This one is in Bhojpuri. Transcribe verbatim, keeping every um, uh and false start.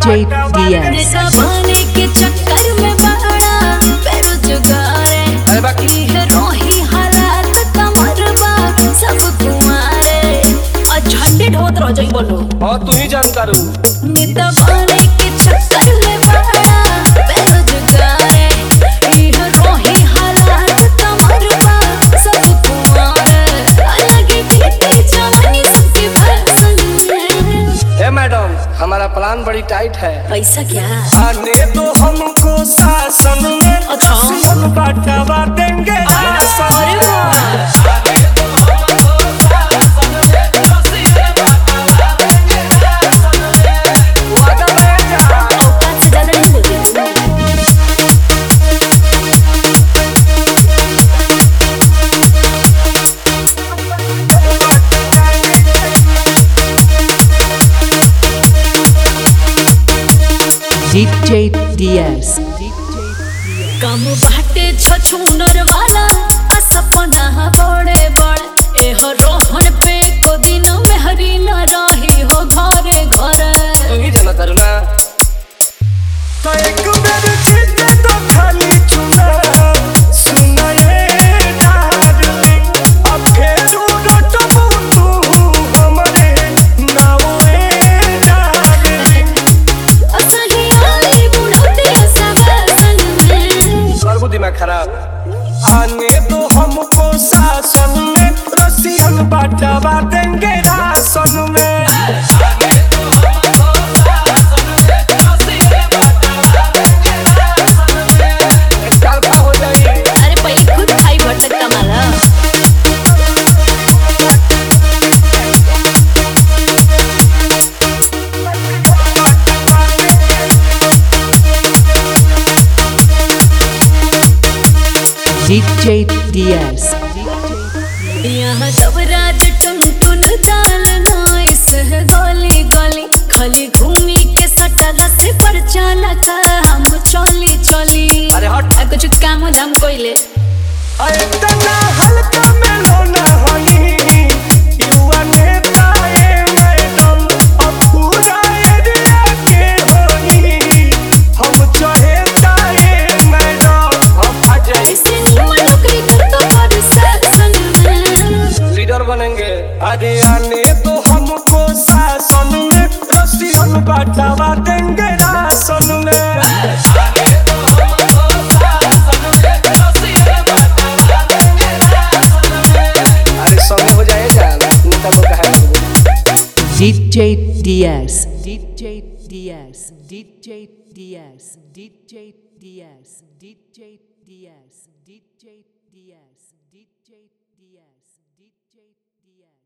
डीजे डीएस पाने के चक्कर में बड़ा बेरोजगार है, बाकी है रोही हालात कमरबा सब तुम्हारे और झंडे ढोत रह जाई बोलो। हां तू ही जान करू निता पाने के चक्कर में बड़ा बेरोजगार है, ये रोही हालात कमरबा सब तुम्हारे अलग बीती जवानी सबके फैशन में। ए मैडम हमारा प्लान बड़ी टाइट है। पैसा क्या आने तो हमको शासन में अच्छा हम बांटवा देंगे राशन। अरे वाह औकात से ज्यादा नहीं बोलते डीजे डीएस कम बाटे छछुनर वाला सपना बड़े बड़े एह रोहन पे को दिन में हरी न रही हो घरे घरे। तू ही जाना करू ना तो एक बेर छिटे तो खाली चुना सुना ये डार्लिंग अब फेर उड़त तू हमरे नावे डार्लिंग। असली आई बुढ़ौती सवासन में करबू दिमाग खराब। आने तो हमको शासन में रसियन बांटवा देंगे राशन में। हो जाइए अरे पहले खुद खाई भटक कमाला। डीजे डीएस यहाँ सब राज टुन टुन चाल नाइस है गली गली खाली घूमी के सटल से पर चालक हम चली चली। अरे हट आ कुछ काम दाम कोइले इतना हल्का में लोना होई युवा नेता ए मैडम अब पूरा एरिया के होई हम चहेता ए मैडम हम फट जाए। ऐसे निमन नौकरी कर तो पर शासन में लीडर बनेंगे। अरे आने तो हमको शासन में रसियन बांटवा देंगे राशन में। अरे समय हो जाएगा नेता को कहे DJ DS DJ DS DJ DS DJ DS DJ DS DJ DS DJ DS DJ DS